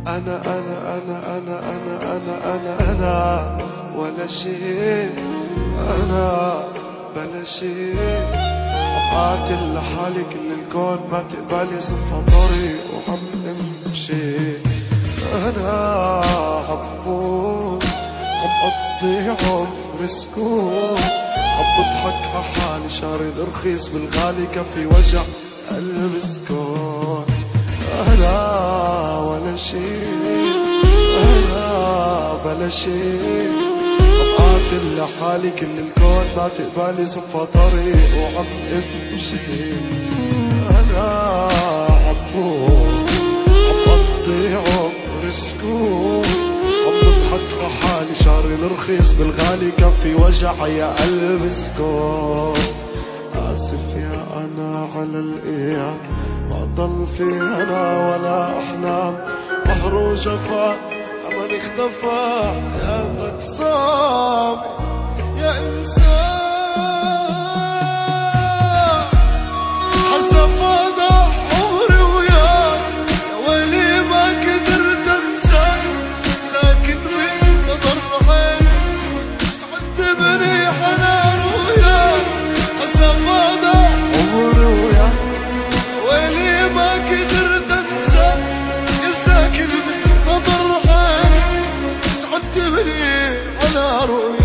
أنا ولا شيء، أنا بلا شيء. قاتل لحالي كل الكون ما تقبلي صفة طريق وعم امشي. أنا عبود عم قضي عمر سكون، عم بضحك عحالي شارد رخيص بالغالي كفي وجع قلب سكون. أنا ولا شيء، أنا بلا شيء. قاتل لحالي كل الكون ما تقبلي صفة طريق وعم امشي. أنا عبود عم قضي عمر سكون، عم بضحك لحالي شعري الرخيص بالغالي كفي وجع يا قلب سكون. آسف يا أنا على الإيام، ما ضل في أنا ولا أحلام. بحر وجفا أمل اختفى، حياتك صعب يا إنسان. حسب هذا عمري وياك، يا ويلي ما قدرت أنساك. ساكن بنظر عينك، تعذبني حنان وياك. حسب هذا عمري وياك، يا ويلي ما قدرت أنساك. يا ساكن بنظر عينك، تعذبني على رؤياك.